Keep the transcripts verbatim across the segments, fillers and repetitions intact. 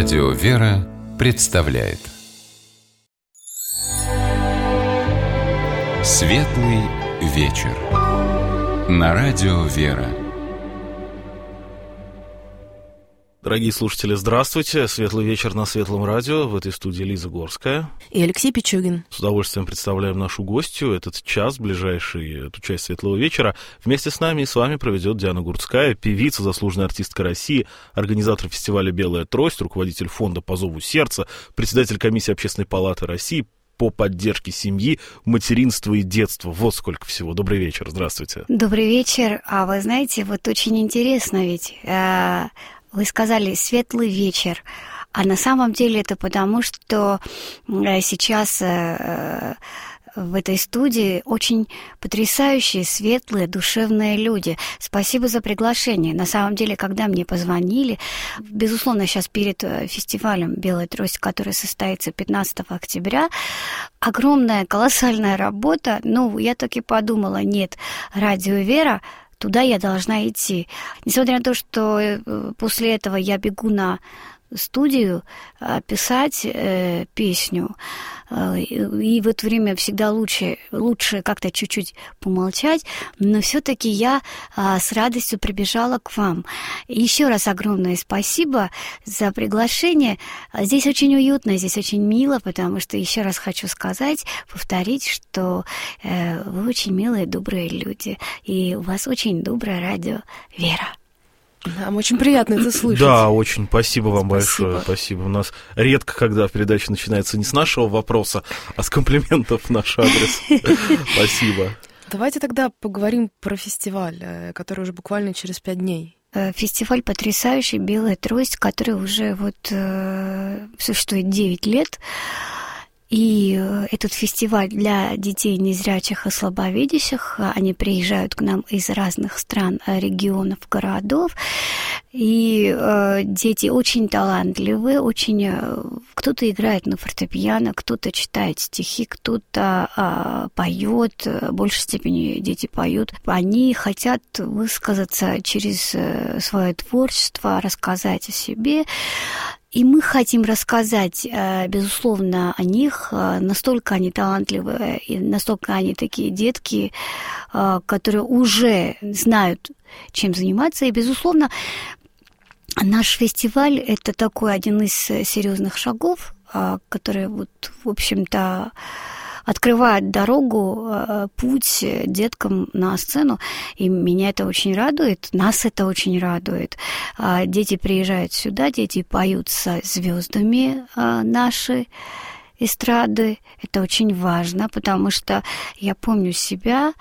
Радио «Вера» представляет Светлый вечер на Радио «Вера». Дорогие слушатели, здравствуйте. Светлый вечер на Светлом радио. В этой студии Лиза Горская. И Алексей Пичугин. С удовольствием представляем нашу гостью. Этот час, ближайший, эту часть Светлого вечера, вместе с нами и с вами проведет Диана Гурцкая, певица, заслуженная артистка России, организатор фестиваля «Белая трость», руководитель фонда «По зову сердца», председатель комиссии Общественной палаты России по поддержке семьи, материнства и детства. Вот сколько всего. Добрый вечер. Здравствуйте. Добрый вечер. А вы знаете, вот очень интересно ведь... Э- Вы сказали «светлый вечер», а на самом деле это потому, что сейчас в этой студии очень потрясающие, светлые, душевные люди. Спасибо за приглашение. На самом деле, когда мне позвонили, безусловно, сейчас перед фестивалем «Белая трость», который состоится пятнадцатого октября, огромная, колоссальная работа. Ну, я так и подумала, нет, Радио «Вера», туда я должна идти. Несмотря на то, что после этого я бегу на студию писать э, песню, э, и в это время всегда лучше, лучше как-то чуть-чуть помолчать, но все-таки я э, с радостью прибежала к вам. Еще раз огромное спасибо за приглашение. Здесь очень уютно, здесь очень мило, потому что еще раз хочу сказать, повторить, что э, вы очень милые, добрые люди, и у вас очень доброе радио «Вера». Нам очень приятно это слышать. Да, очень. Спасибо вам Спасибо. большое. Спасибо. У нас редко, когда передача начинается не с нашего вопроса, а с комплиментов в наш адрес. Спасибо. Давайте тогда поговорим про фестиваль, который уже буквально через пять дней. Фестиваль потрясающий «Белая трость», который уже вот э, существует девять лет. И этот фестиваль для детей незрячих и слабовидящих, они приезжают к нам из разных стран, регионов, городов. И э, дети очень талантливые, очень... Кто-то играет на фортепиано, кто-то читает стихи, кто-то э, поет, в большей степени дети поют. Они хотят высказаться через свое творчество, рассказать о себе. И мы хотим рассказать, безусловно, о них, настолько они талантливые, и настолько они такие детки, которые уже знают, чем заниматься. И, безусловно, наш фестиваль – это такой один из серьезных шагов, который, вот, в общем-то, открывает дорогу, путь деткам на сцену, и меня это очень радует, нас это очень радует. Дети приезжают сюда, дети поют со звездами наши эстрады. Это очень важно, потому что я помню себя,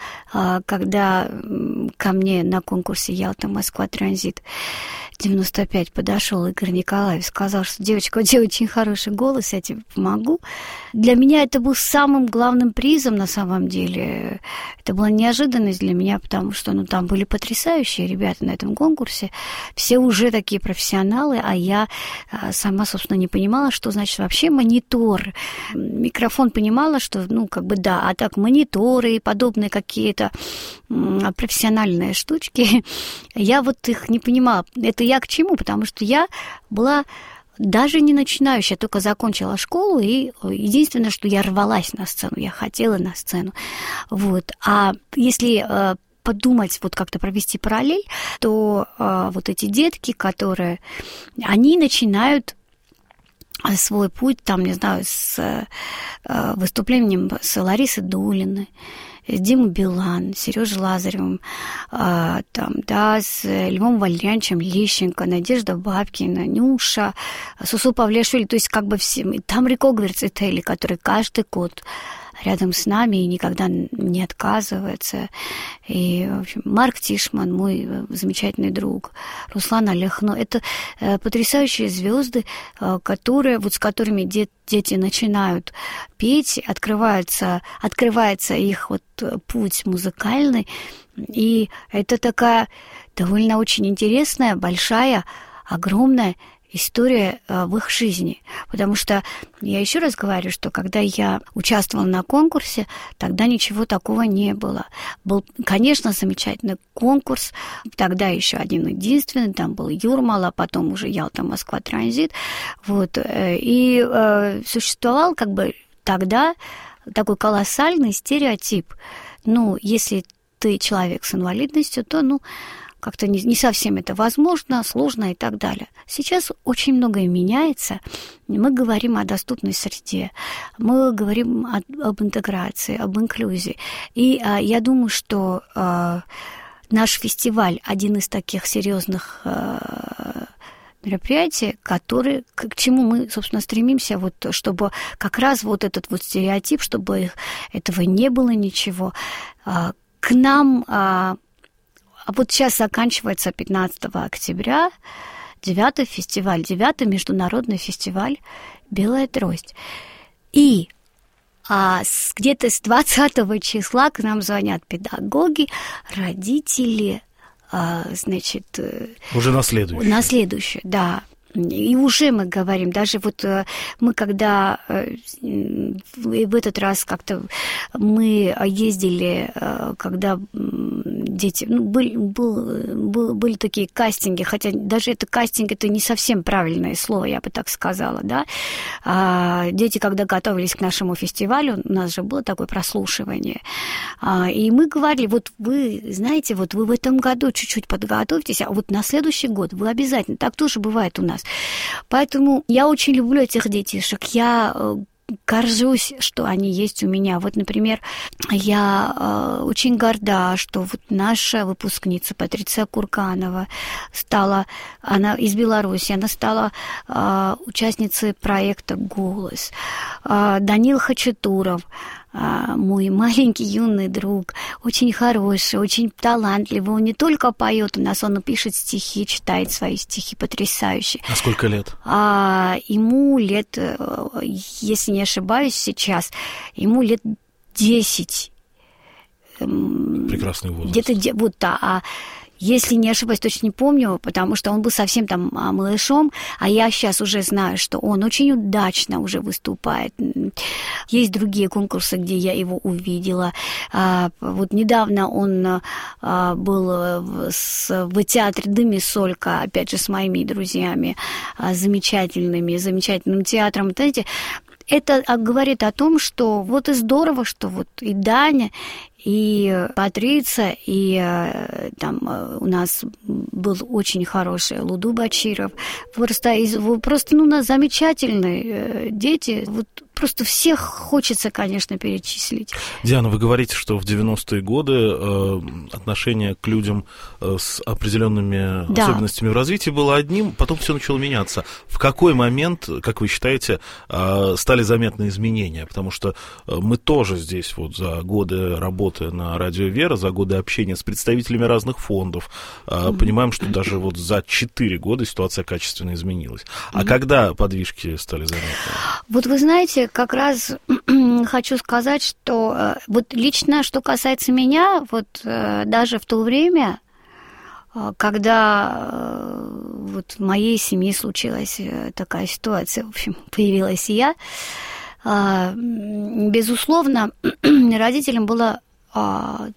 когда ко мне на конкурсе «Ялта-Москва Транзит» девяносто пять подошел Игорь Николаев, сказал, что девочка, у тебя очень хороший голос, я тебе помогу. Для меня это был самым главным призом на самом деле. Это была неожиданность для меня, потому что ну, там были потрясающие ребята на этом конкурсе. Все уже такие профессионалы, а я сама, собственно, не понимала, что значит вообще монитор. Микрофон понимала, что, ну, как бы да, а так мониторы и подобные какие-то профессиональные штучки, я вот их не понимала. Это я к чему? Потому что я была даже не начинающая, только закончила школу, и единственное, что я рвалась на сцену, я хотела на сцену. Вот. А если э, подумать, вот как-то провести параллель, то э, вот эти детки, которые, они начинают свой путь, там, не знаю, с э, выступлением с Ларисой Долиной, с Димой Билан, Сережей Лазаревым, э, там, да, с Львом Валерьяновичем Лещенко, Надежда Бабкина, Нюша, Сусу Павлешвили, то есть как бы все, там Рико Гверцетели, который каждый год рядом с нами и никогда не отказывается. И, в общем, Марк Тишман, мой замечательный друг, Руслан Олехно. Это э, потрясающие звезды, э, которые, вот с которыми де- дети начинают петь, открывается, открывается их вот путь музыкальный. И это такая довольно очень интересная, большая, огромная история в их жизни. Потому что, я еще раз говорю, что когда я участвовала на конкурсе, тогда ничего такого не было. Был, конечно, замечательный конкурс, тогда еще один единственный, там был Юрмала, потом уже Ялта, Москва, Транзит. Вот. И э, существовал как бы тогда такой колоссальный стереотип. Ну, если ты человек с инвалидностью, то, ну, как-то не, не совсем это возможно, сложно и так далее. Сейчас очень многое меняется. Мы говорим о доступной среде, мы говорим о, об интеграции, об инклюзии. И а, я думаю, что а, наш фестиваль один из таких серьезных а, мероприятий, которые, к, к чему мы, собственно, стремимся, вот, чтобы как раз вот этот вот стереотип, чтобы их, этого не было ничего. А, к нам... А, А вот сейчас заканчивается пятнадцатого октября девятый фестиваль, девятый международный фестиваль «Белая трость». И а, с, где-то с двадцатого числа к нам звонят педагоги, родители, а, значит... Уже на следующее. На следующее, да. И уже мы говорим, даже вот мы когда в этот раз как-то мы ездили, когда дети, ну, были, был, были такие кастинги, хотя даже это кастинг, это не совсем правильное слово, я бы так сказала, да. А дети, когда готовились к нашему фестивалю, у нас же было такое прослушивание, и мы говорили, вот вы, знаете, вот вы в этом году чуть-чуть подготовьтесь, а вот на следующий год вы обязательно, так тоже бывает у нас. Поэтому я очень люблю этих детишек. Я горжусь, что они есть у меня. Вот, например, я э, очень горда, что вот наша выпускница Патриция Курканова стала, она из Беларуси, она стала э, участницей проекта «Голос». Э, Данил Хачатуров, э, мой маленький юный друг, очень хороший, очень талантливый. Он не только поет у нас, он пишет стихи, читает свои стихи потрясающие. А сколько лет? А, ему лет, если не ошибаюсь сейчас, ему лет десять. Прекрасный возраст. Где-то вот, да. А если не ошибаюсь, точно не помню, потому что он был совсем там малышом, а я сейчас уже знаю, что он очень удачно уже выступает. Есть другие конкурсы, где я его увидела. Вот недавно он был в театре «Дым и Солька», опять же, с моими друзьями, замечательными, замечательным театром. Знаете, это говорит о том, что вот и здорово, что вот и Даня, и Патриция, и там у нас был очень хороший Луду Бачиров. Просто, просто ну, у нас замечательные дети. Вот просто всех хочется, конечно, перечислить. Диана, вы говорите, что в девяностые годы э, отношение к людям э, с определенными да. особенностями в развитии было одним, потом все начало меняться. В какой момент, как вы считаете, э, стали заметны изменения? Потому что э, мы тоже здесь вот за годы работы на Радио Вера, за годы общения с представителями разных фондов, э, mm-hmm. понимаем, что даже вот за четыре года ситуация качественно изменилась. А mm-hmm. когда подвижки стали заметны? Вот вы знаете, как раз хочу сказать, что э, вот лично, что касается меня, вот э, даже в то время, э, когда э, вот в моей семье случилась э, такая ситуация, в общем, появилась я, э, безусловно, родителям было э,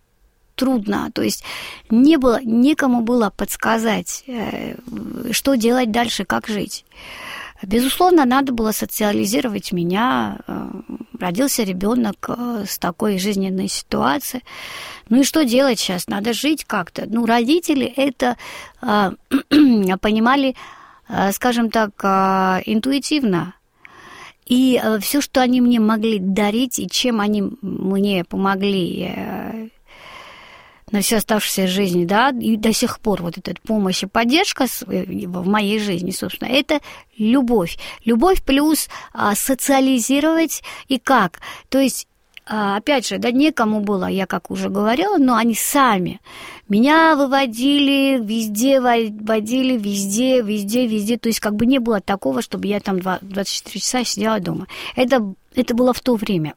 трудно, то есть не было, некому было подсказать, э, что делать дальше, как жить. Безусловно, надо было социализировать меня. Родился ребенок с такой жизненной ситуацией. Ну и что делать сейчас? Надо жить как-то. Ну, родители это э, понимали, э, скажем так, э, интуитивно. И э, все, что они мне могли дарить, и чем они мне помогли э, на всю оставшуюся жизнь, да, и до сих пор вот эта помощь и поддержка в моей жизни, собственно, это любовь. Любовь плюс а, социализировать и как? То есть, а, опять же, да, некому было, я как уже говорила, но они сами меня выводили везде, водили везде, везде, везде. То есть, как бы не было такого, чтобы я там двадцать четыре часа сидела дома. Это, это было в то время.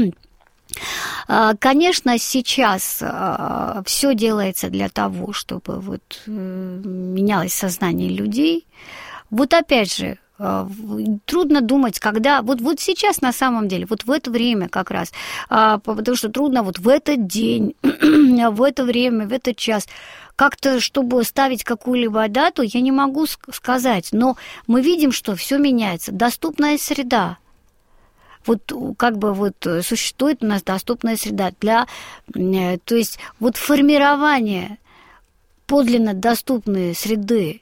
Конечно, сейчас все делается для того, чтобы вот менялось сознание людей, Вот опять же, трудно думать, когда... Вот, вот сейчас на самом деле, вот в это время как раз, потому что трудно вот в этот день, в это время, в этот час, как-то, чтобы ставить какую-либо дату, я не могу сказать, но мы видим, что все меняется. Доступная среда. Вот как бы вот существует у нас доступная среда для... То есть вот формирование подлинно доступной среды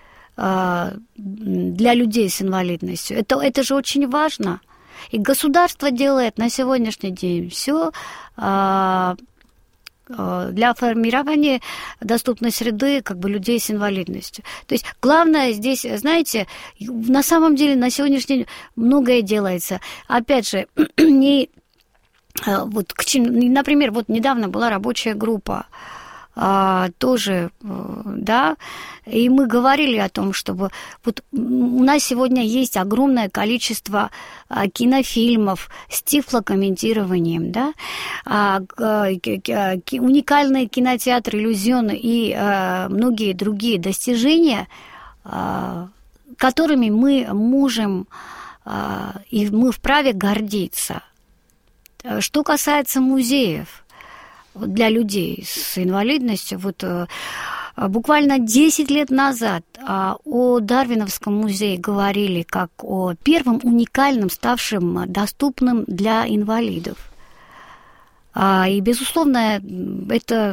для людей с инвалидностью. Это, это же очень важно. И государство делает на сегодняшний день все для формирования доступной среды как бы людей с инвалидностью. То есть главное здесь, знаете, на самом деле на сегодняшний день многое делается. Опять же, не, вот, например, вот недавно была рабочая группа, А, тоже, да, и мы говорили о том, чтобы вот у нас сегодня есть огромное количество а, кинофильмов с тифлокомментированием, да, а, а, уникальные кинотеатры «Иллюзион» и а, многие другие достижения, а, которыми мы можем а, и мы вправе гордиться. Что касается музеев для людей с инвалидностью, вот буквально десять лет назад о Дарвиновском музее говорили как о первом уникальном, ставшем доступным для инвалидов. И, безусловно, это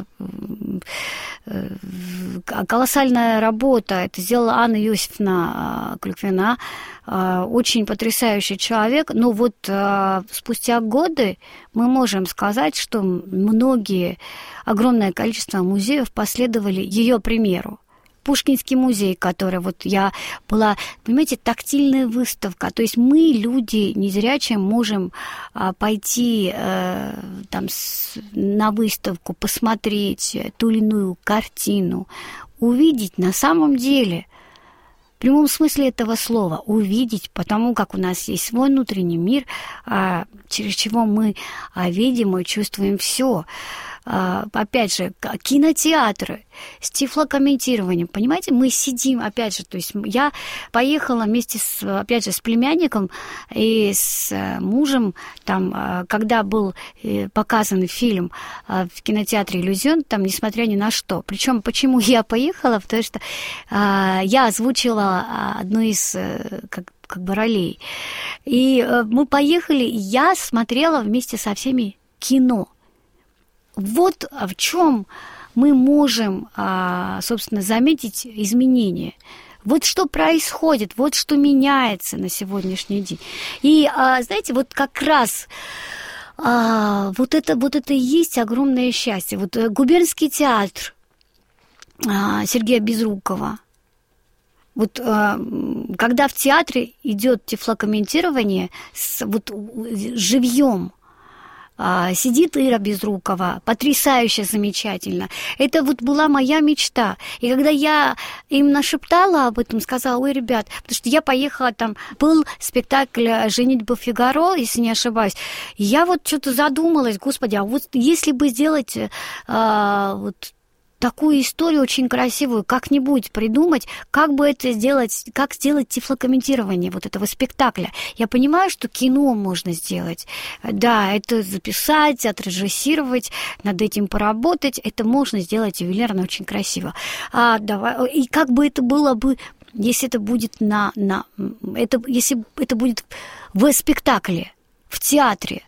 колоссальная работа. Это сделала Анна Иосифовна Клюквина, очень потрясающий человек. Но вот спустя годы мы можем сказать, что многие, огромное количество музеев последовали ее примеру. Пушкинский музей, который вот я была, понимаете, тактильная выставка. То есть мы, люди незрячие, можем а, пойти а, там с, на выставку, посмотреть ту или иную картину, увидеть на самом деле, в прямом смысле этого слова, увидеть, потому как у нас есть свой внутренний мир, а, через чего мы а, видим и чувствуем все. Опять же, кинотеатры с тифлокомментированием. Понимаете, мы сидим, опять же, то есть я поехала вместе с, опять же, с племянником и с мужем, там, когда был показан фильм в кинотеатре «Иллюзион», там, несмотря ни на что. Причем, почему я поехала? Потому что я озвучила одну из, как, как бы, ролей. И мы поехали, и я смотрела вместе со всеми кино. Вот в чем мы можем, собственно, заметить изменения. Вот что происходит, вот что меняется на сегодняшний день. И, знаете, вот как раз вот это, вот это и есть огромное счастье. Вот губернский театр Сергея Безрукова. Вот когда в театре идет тифлокомментирование с вот живьем, сидит Ира Безрукова, потрясающе, замечательно. Это вот была моя мечта. И когда я им нашептала об этом, сказала: ой, ребят, потому что я поехала, там был спектакль «Женитьба Фигаро», если не ошибаюсь, я вот что-то задумалась, господи, а вот если бы сделать а, вот такую историю очень красивую, как-нибудь придумать, как бы это сделать, как сделать тифлокомментирование вот этого спектакля. Я понимаю, что кино можно сделать. Да, это записать, отрежиссировать, над этим поработать. Это можно сделать ювелирно очень красиво. А, давай, и как бы это было бы, если это будет на, на это, если это будет в спектакле, в театре.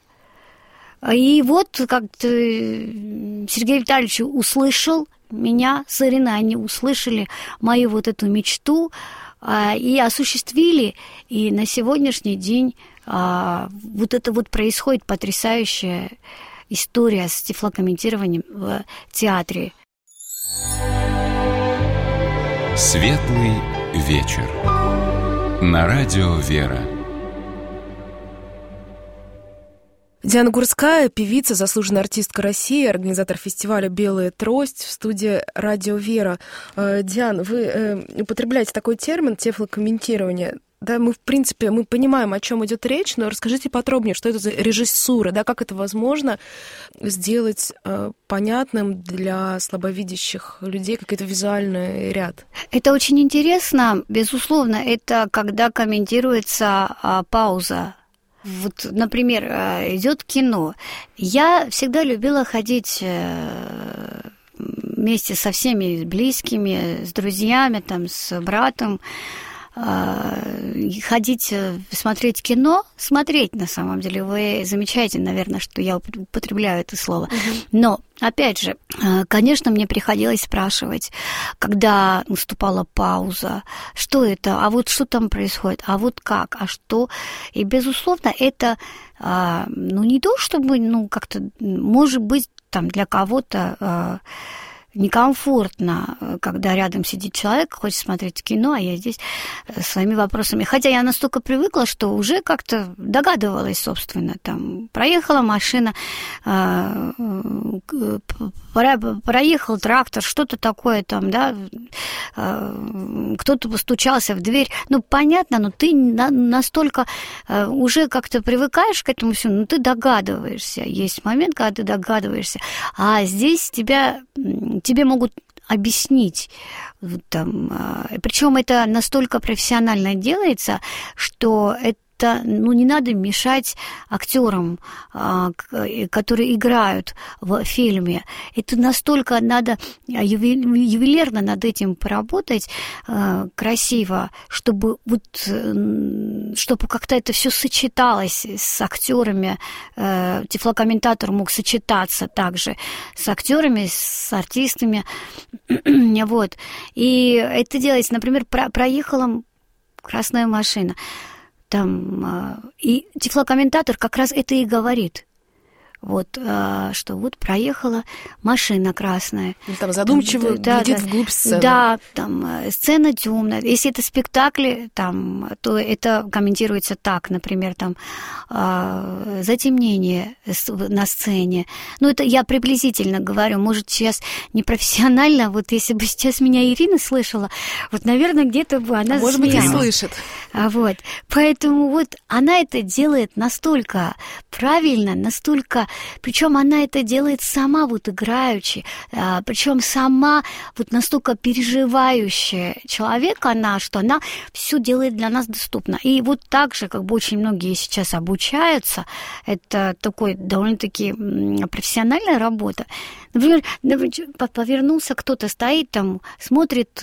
И вот как-то Сергей Витальевич услышал меня с Ириной, они услышали мою вот эту мечту а, и осуществили. И на сегодняшний день а, вот это вот происходит потрясающая история с тифлокомментированием в театре. Светлый вечер. На радио «Вера». Диана Гурцкая, певица, заслуженная артистка России, организатор фестиваля «Белая трость», в студии «Радио Вера». Диан, вы употребляете такой термин «тифлокомментирование». Да, мы, в принципе, мы понимаем, о чем идет речь, но расскажите подробнее, что это за режиссура, да, как это возможно сделать э, понятным для слабовидящих людей, какой-то визуальный ряд? Это очень интересно. Безусловно, это когда комментируется а, пауза. Вот, например, идет кино. Я всегда любила ходить вместе со всеми близкими, с друзьями, там, с братом, ходить, смотреть кино, смотреть, на самом деле. Вы замечаете, наверное, что я употребляю это слово. Uh-huh. Но, опять же, конечно, мне приходилось спрашивать, когда наступала пауза, что это, а вот что там происходит, а вот как, а что. И, безусловно, это, ну, не то, чтобы, ну, как-то, может быть, там, для кого-то некомфортно, когда рядом сидит человек, хочет смотреть кино, а я здесь своими вопросами. Хотя я настолько привыкла, что уже как-то догадывалась, собственно, там, проехала машина, проехал трактор, что-то такое там, да, кто-то постучался в дверь. Ну, понятно, но ты настолько уже как-то привыкаешь к этому всему, но ты догадываешься. Есть момент, когда ты догадываешься. А здесь тебя... тебе могут объяснить. Там, причем это настолько профессионально делается, что это, ну, не надо мешать актерам, которые играют в фильме. Это настолько надо ювелирно над этим поработать, красиво, чтобы вот, чтобы как-то это все сочеталось с актерами. Тифлокомментатор мог сочетаться также с актерами, с артистами. Вот. И это делается, например, про- проехала красная машина. Там, и тифлокомментатор как раз это и говорит. Вот, что вот проехала машина красная. Там задумчиво да, глядит да, вглубь сцены. Да, там сцена темная. Если это спектакли, там, то это комментируется так, например, там затемнение на сцене. Ну, это я приблизительно говорю. Может, сейчас непрофессионально, вот если бы сейчас меня Ирина слышала, вот, наверное, где-то бы она Может быть, и засмеялась. слышит. А вот, поэтому вот она это делает настолько правильно, настолько, причем она это делает сама вот играючи, а, причем сама вот настолько переживающая человек она, что она все делает для нас доступно. И вот так же, как бы очень многие сейчас обучаются, это такой довольно-таки профессиональная работа. Например, повернулся, кто-то стоит там, смотрит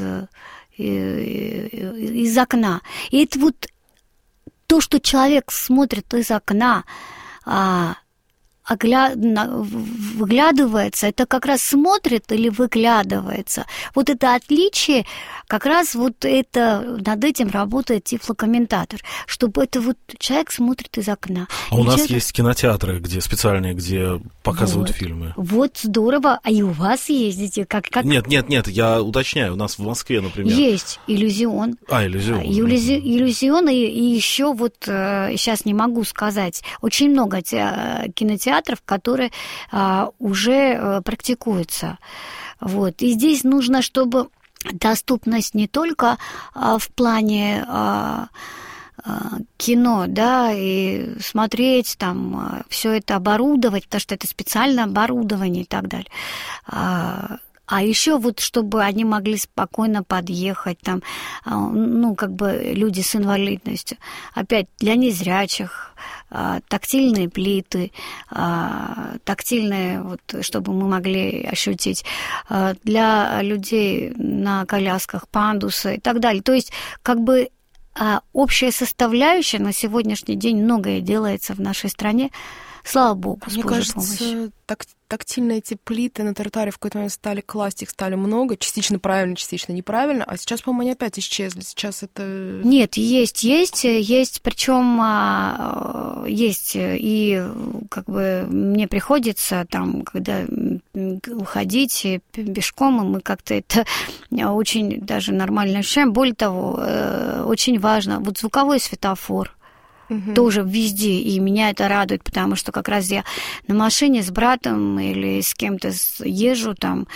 из окна. И это вот то, что человек смотрит из окна, а, огля... выглядывается, это как раз смотрит или выглядывается. Вот это отличие, как раз вот это, над этим работает тифлокомментатор, чтобы это вот человек смотрит из окна. А у нас человек... есть кинотеатры, где специальные, где показывают вот. фильмы. Вот здорово. А и у вас ездите? Как, как... Нет, нет, нет, я уточняю, у нас в Москве, например. Есть иллюзион. А, иллюзион. Иллюзи... Иллюзион, и, и еще вот сейчас не могу сказать, очень много те... кинотеатров, которые а, уже а, практикуются. Вот. И здесь нужно, чтобы доступность не только а, в плане а, а, кино, да, и смотреть там, а, все это оборудовать, потому что это специальное оборудование и так далее. А, А еще вот, чтобы они могли спокойно подъехать, там, ну, как бы люди с инвалидностью. Опять для незрячих, тактильные плиты, тактильные, вот, чтобы мы могли ощутить. Для людей на колясках пандусы и так далее. То есть, как бы общая составляющая на сегодняшний день, многое делается в нашей стране. Слава Богу, с Мне Божьей кажется, помощью. так, тактильные эти плиты на тротуаре в какой-то момент стали класть, их стали много, частично правильно, частично неправильно, а сейчас, по-моему, они опять исчезли. Сейчас это... Нет, есть, есть, есть, причем есть, и как бы мне приходится там, когда уходить пешком, и мы как-то это очень даже нормально ощущаем. Более того, очень важно, вот звуковой светофор. Угу. Тоже везде, и меня это радует, потому что как раз я на машине с братом или с кем-то езжу там,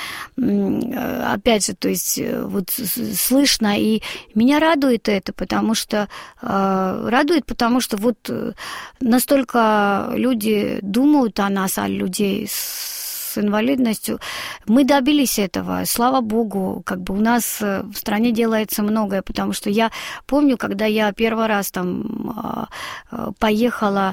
опять же, то есть вот слышно, и меня радует это, потому что радует, потому что вот настолько люди думают о нас, о людей с с инвалидностью. Мы добились этого, слава богу, как бы у нас в стране делается многое, потому что я помню, когда я первый раз там поехала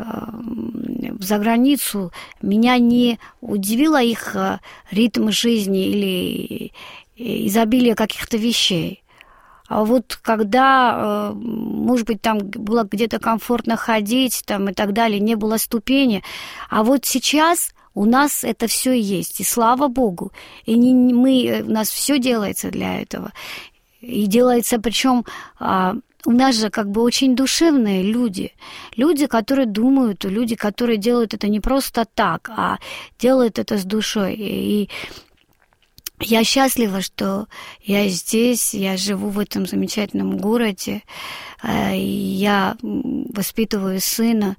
за границу, меня не удивило их ритм жизни или изобилие каких-то вещей. А вот когда, может быть, там было где-то комфортно ходить там, и так далее, не было ступени, а вот сейчас у нас это все есть, и слава богу. И не, мы, у нас все делается для этого. И делается, причем а, у нас же как бы очень душевные люди. Люди, которые думают, люди, которые делают это не просто так, а делают это с душой. И я счастлива, что я здесь, я живу в этом замечательном городе, я воспитываю сына,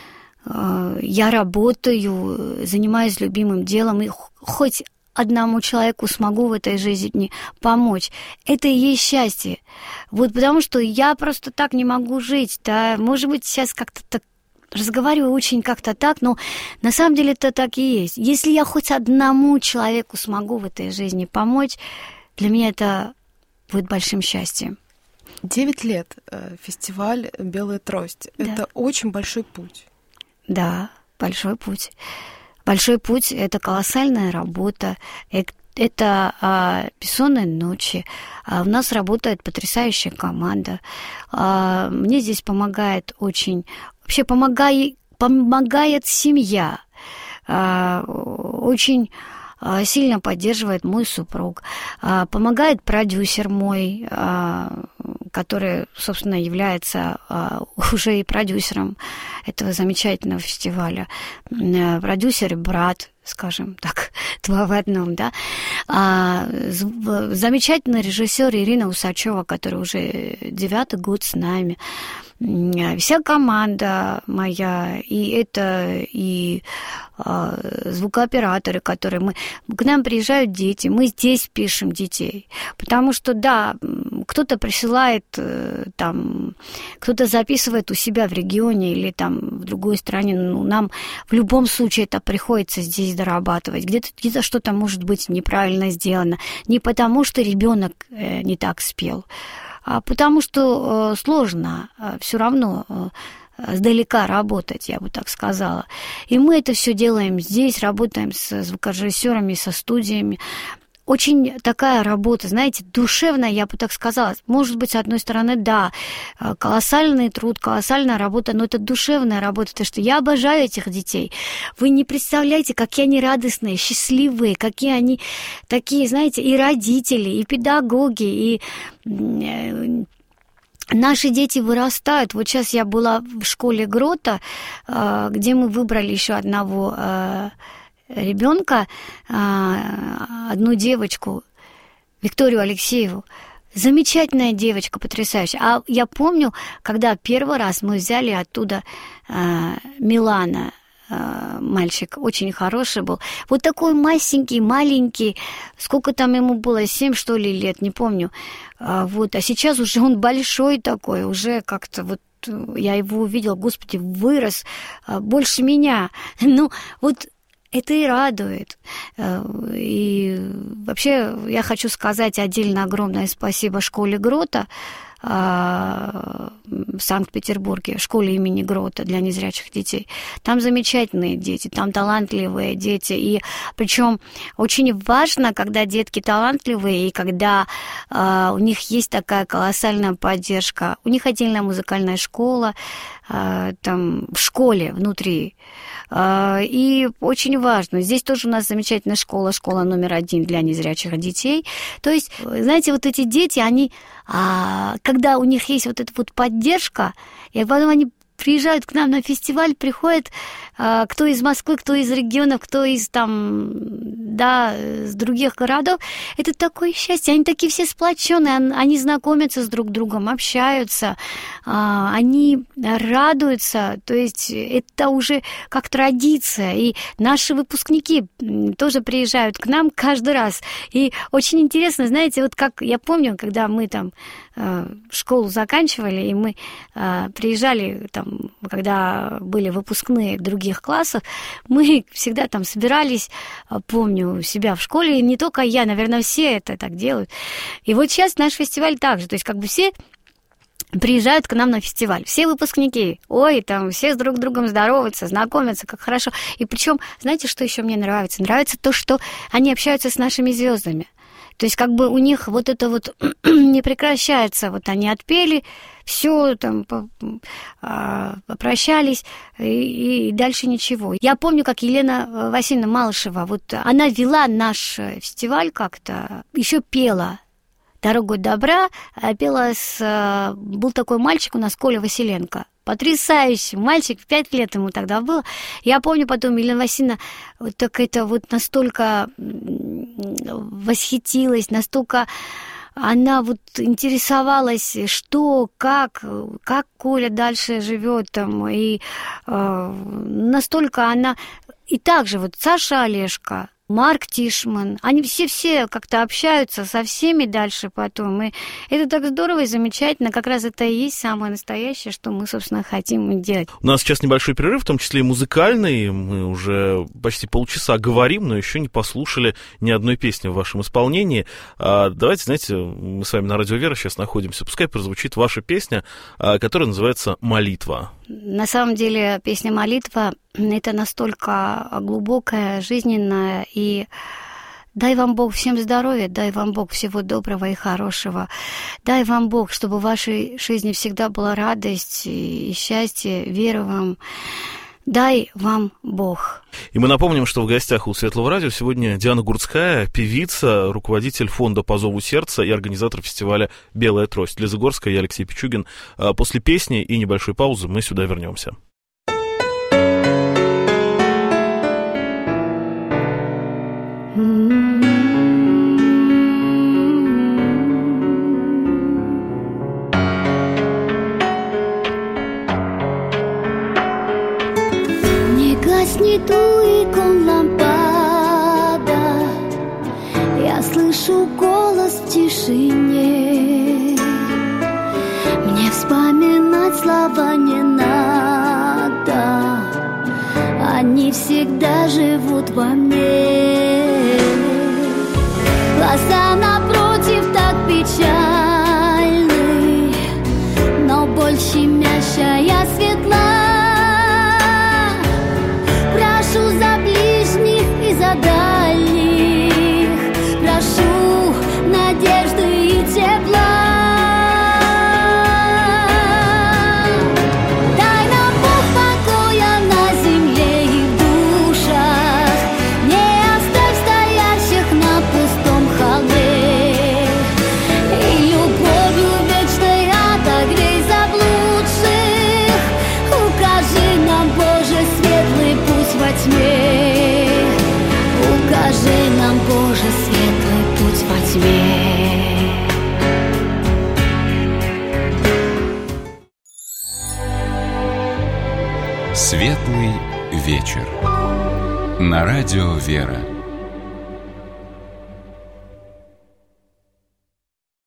я работаю, занимаюсь любимым делом, и хоть одному человеку смогу в этой жизни помочь. Это и есть счастье. Вот потому что я просто так не могу жить. Да? Может быть, сейчас как-то так разговариваю очень как-то так, но на самом деле это так и есть. Если я хоть одному человеку смогу в этой жизни помочь, для меня это будет большим счастьем. Девять лет фестиваль «Белая трость». Да. Это очень большой путь. Да, большой путь. Большой путь – это колоссальная работа, это а, бессонные ночи. А у нас работает потрясающая команда. А, мне здесь помогает очень... Вообще помогает, помогает семья. А, очень сильно поддерживает мой супруг. А, помогает продюсер мой, а, который, собственно, является а, уже и продюсером этого замечательного фестиваля. Продюсер и брат, скажем так, два в одном, да. А, замечательный режиссер Ирина Усачева, которая уже девятый год с нами. Вся команда моя, и это, и а, звукооператоры, которые мы... К нам приезжают дети, мы здесь пишем детей. Потому что, да, кто-то присылает там, кто-то записывает у себя в регионе или там в другой стране, ну, нам в любом случае это приходится здесь дорабатывать. Где-то, где-то что-то может быть неправильно сделано. Не потому, что ребенок э, не так спел, а потому что э, сложно э, все равно э, сдалека работать, я бы так сказала. И мы это все делаем здесь, работаем с звукорежиссерами, со студиями. Очень такая работа, знаете, душевная, я бы так сказала. Может быть, с одной стороны, да, колоссальный труд, колоссальная работа, но это душевная работа, потому что я обожаю этих детей. Вы не представляете, какие они радостные, счастливые, какие они такие, знаете, и родители, и педагоги, и... Наши дети вырастают. Вот сейчас я была в школе Грота, где мы выбрали еще одного ребенка, одну девочку, Викторию Алексееву. Замечательная девочка, потрясающая. А я помню, когда первый раз мы взяли оттуда Милана, мальчик, очень хороший был. Вот такой масенький, маленький, сколько там ему было, семь, что ли, лет, не помню. Вот. А сейчас уже он большой такой, уже как-то вот я его увидела, господи, вырос больше меня. Ну, вот это и радует. И вообще я хочу сказать отдельно огромное спасибо школе Грота в Санкт-Петербурге, школе имени Грота для незрячих детей. Там замечательные дети, там талантливые дети. И причем очень важно, когда детки талантливые, и когда э, у них есть такая колоссальная поддержка. У них отдельная музыкальная школа, э, там в школе внутри. Э, и очень важно. Здесь тоже у нас замечательная школа, школа номер один для незрячих детей. То есть, знаете, вот эти дети, они... А когда у них есть вот эта вот поддержка, и потом они приезжают к нам на фестиваль, приходят э, кто из Москвы, кто из регионов, кто из там, да, с других городов. Это такое счастье. Они такие все сплоченные, они знакомятся с друг другом, общаются, э, они радуются. То есть это уже как традиция. И наши выпускники тоже приезжают к нам каждый раз. И очень интересно, знаете, вот как я помню, когда мы там э, школу заканчивали, и мы э, приезжали там, когда были выпускные других классов, мы всегда там собирались, помню себя в школе, и не только я, наверное, все это так делают. И вот сейчас наш фестиваль также, то есть как бы все приезжают к нам на фестиваль, все выпускники, ой, там все с друг другом здороваются, знакомятся, как хорошо. И причем, знаете, что еще мне нравится? Нравится то, что они общаются с нашими звездами. То есть как бы у них вот это вот не прекращается. Вот они отпели, все там попрощались, и, и дальше ничего. Я помню, как Елена Васильевна Малышева, вот она вела наш фестиваль как-то, еще пела «Дорогу добра», пела с... Был такой мальчик у нас, Коля Василенко. Потрясающий мальчик, в пять лет ему тогда было. Я помню потом, Елена Васильевна вот так это вот настолько восхитилась, настолько она вот интересовалась, что, как, как Коля дальше живет там, и э, настолько она... И также вот Саша Олешко, Марк Тишман, они все-все как-то общаются со всеми дальше потом. И это так здорово и замечательно. Как раз это и есть самое настоящее, что мы, собственно, хотим делать. У нас сейчас небольшой перерыв, в том числе и музыкальный. Мы уже почти полчаса говорим, но еще не послушали ни одной песни в вашем исполнении. А давайте, знаете, мы с вами на Радио Вера сейчас находимся. Пускай прозвучит ваша песня, которая называется «Молитва». На самом деле песня «Молитва» — это настолько глубокая, жизненная, и дай вам Бог всем здоровья, дай вам Бог всего доброго и хорошего, дай вам Бог, чтобы в вашей жизни всегда была радость и счастье, вера вам. Дай вам Бог. И мы напомним, что в гостях у Светлого радио сегодня Диана Гурцкая, певица, руководитель фонда «По зову сердца» и организатор фестиваля «Белая трость». Лиза Горская, я Алексей Пичугин. После песни и небольшой паузы мы сюда вернемся. Гаснет у икон лампада, я слышу голос в тишине. Мне вспоминать слова не надо, они всегда живут во мне. Глаза напротив так печальны, но боль щемящая светла. Прошу за ближних и за дальних, прошу надежды и тепла. Дай нам Бог покоя на земле и в душах, не оставь стоящих на пустом холме, и любовью вечной отогрей заблудших. Укажи нам, Боже, светлый путь во тьме. Укажи нам, Боже, светлый путь во тьме. Светлый вечер. На радио Вера.